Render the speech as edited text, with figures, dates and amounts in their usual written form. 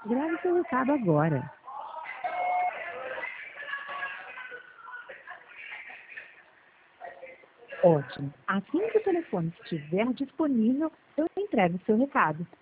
Grave seu recado agora. Ótimo. Assim que o telefone estiver disponível, eu entrego o seu recado.